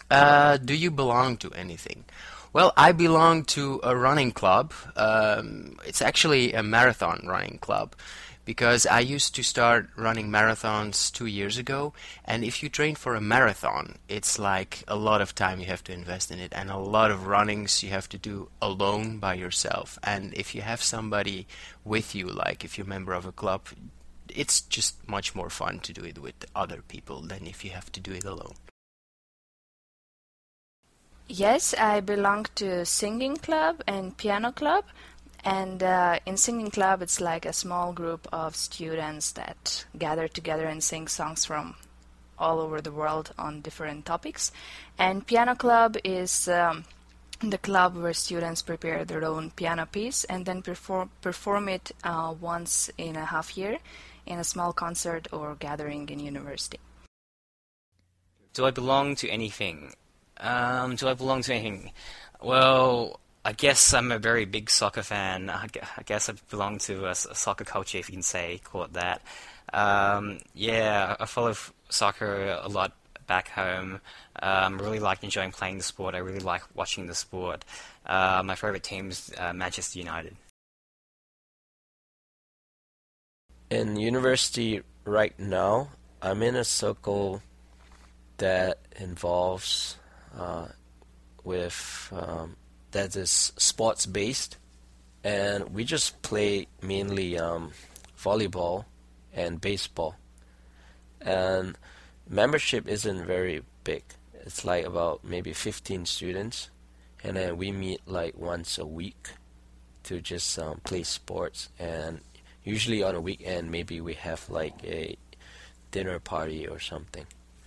Do you belong to anything? Well, I belong to a running club. It's actually a marathon running club because I used to start running marathons 2 years ago. And if you train for a marathon, it's like a lot of time you have to invest in it and a lot of runnings you have to do alone by yourself. And if you have somebody with you, like if you're a member of a club, it's just much more fun to do it with other people than if you have to do it alone. Yes, I belong to singing club and piano club. And in singing club, it's like a small group of students that gather together and sing songs from all over the world on different topics. And piano club is the club where students prepare their own piano piece and then perform it once in a half year in a small concert or gathering in university. Do I belong to anything? Do I belong to anything? Well, I guess I'm a very big soccer fan. I guess I belong to a soccer culture, if you can call it that. Yeah, I follow soccer a lot back home. I really like enjoying playing the sport. I really like watching the sport. My favorite team is Manchester United. In university right now, I'm in a circle that involves that is sports based, and we just play mainly volleyball and baseball, and membership isn't very big. It's like about maybe 15 students, and then we meet like once a week to just play sports, and usually on a weekend maybe we have like a dinner party or something.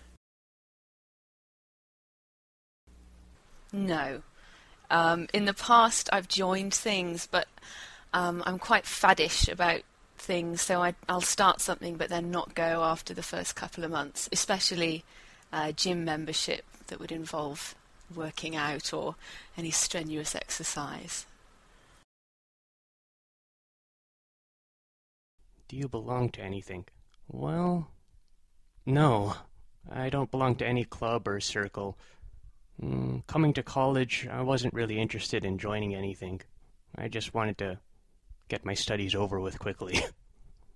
No. In the past, I've joined things, but I'm quite faddish about things, so I'll start something but then not go after the first couple of months, especially gym membership that would involve working out or any strenuous exercise. Do you belong to anything? Well, no. I don't belong to any club or circle. Coming to college, I wasn't really interested in joining anything. I just wanted to get my studies over with quickly.